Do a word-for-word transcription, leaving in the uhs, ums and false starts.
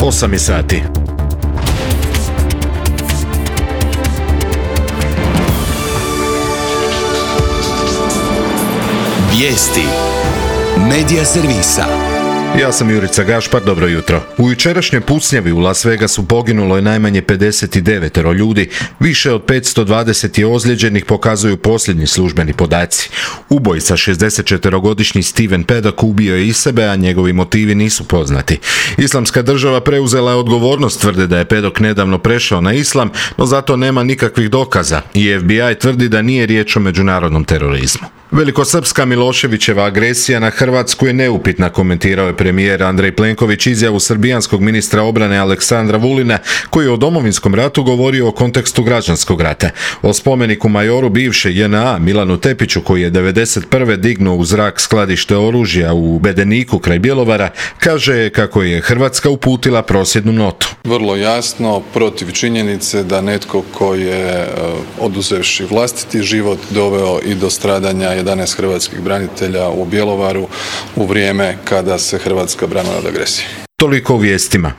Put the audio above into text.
osam je sati. Vijesti Medija servisa. Ja sam Jurica Gašpar, dobro jutro. U jučerašnjoj pucnjavi u Las Vegasu poginulo je najmanje pedeset devet ljudi, više od petsto dvadeset je ozlijeđenih, pokazuju posljednji službeni podaci. Ubojica šezdesetčetverogodišnji Steven Paddock ubio je i sebe, a njegovi motivi nisu poznati. Islamska država preuzela je odgovornost, tvrde da je Paddock nedavno prešao na islam, no zato nema nikakvih dokaza i F B I tvrdi da nije riječ o međunarodnom terorizmu. Velikosrpska Miloševićeva agresija na Hrvatsku je neupitna, komentirao je premijer Andrej Plenković izjavu srbijanskog ministra obrane Aleksandra Vulina, koji je o Domovinskom ratu govorio o kontekstu građanskog rata. O spomeniku majoru bivše J N A Milanu Tepiću, koji je devedeset prve dignuo u zrak skladište oružja u Bedeniku kraj Bjelovara, kaže kako je Hrvatska uputila prosvjednu notu. Vrlo jasno protiv činjenice da netko ko je oduzevši vlastiti život doveo i do stradanja jedanaest hrvatskih branitelja u Bjelovaru u vrijeme kada se Hrvatska branila od agresije. Toliko u vijestima.